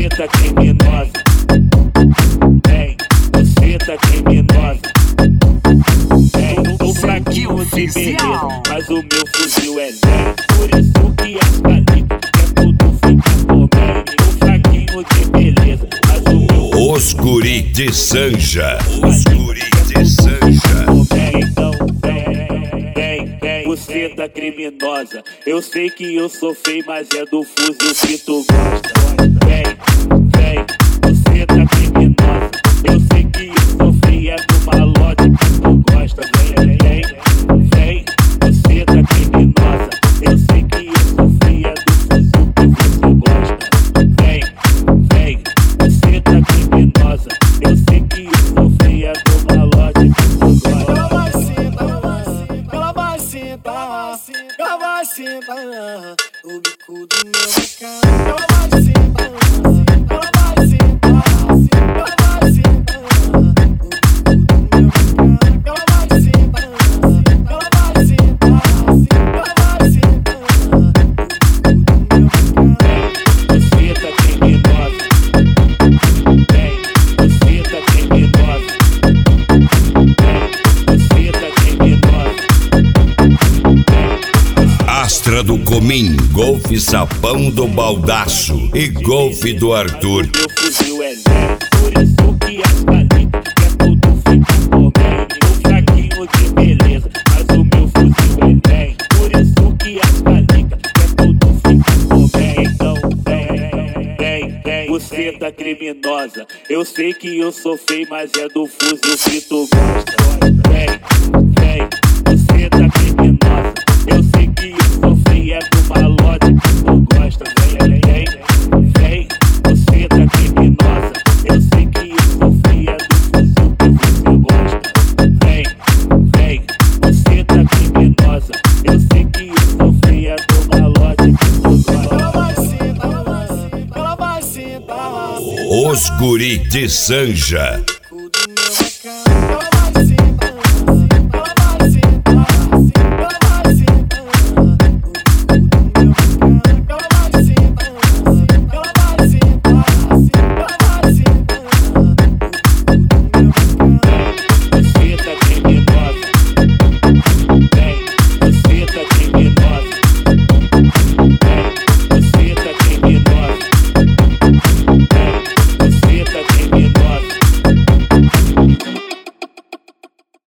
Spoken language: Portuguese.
buceta criminosa. Vem, buceta criminosa. Vem, tô fraquinho de beleza, mas o meu fuzil é 10. Por isso que as calitas quer tudo ficar por bem. Tô fraquinho de beleza, mas o meu Os guri de Sanja. Os guri de Sanja. então vem, buceta criminosa. Eu sei que eu sou feio, mas é do fuzil que tu gosta. Vem, buceta criminosa. Eu sei que eu sou feio, é do malote que tu gosta. Vem, buceta criminosa. Eu sei que eu sou feio, é do fuzil que você gosta. Vem, buceta criminosa. Eu sei que eu sou feio, é do malote que tu gosta. Ela vai sentar, ela vai sentar, ela vai sentar o bico do meu bacana. Ela vai sentar, ela vai sentar, ela vai sentar o bico do meu bacana. Ela vai sentar, ela vai sentar, ela vai sentar o bico do meu bacana. Buceta criminosa. Vem, buceta criminosa. Vem, buceta criminosa. Astra do Comim, Golfe Sapão do Baldaço e Golfe do Arthur. Meu fuzil é 10, por isso que as calitas quer tudo ficar por bem. Tô fraquinho de beleza, mas o meu fuzil é 10. Por isso que as calitas quer tudo ficar por bem. Então vem, buceta criminosa. Eu sei que eu sou feio, mas é do fuzil que tu gosta. Vem, buceta criminosa. Eu sei que eu sou feio, é do malote que tu gosta. Vem, buceta criminosa. Eu sei que eu sou feio, é do fuzil que você gosta. Vem, buceta criminosa. Eu sei que eu sou feio, é do malote que tu gosta. Ela vai sentar, ela vai sentar. Os guri de Sanja.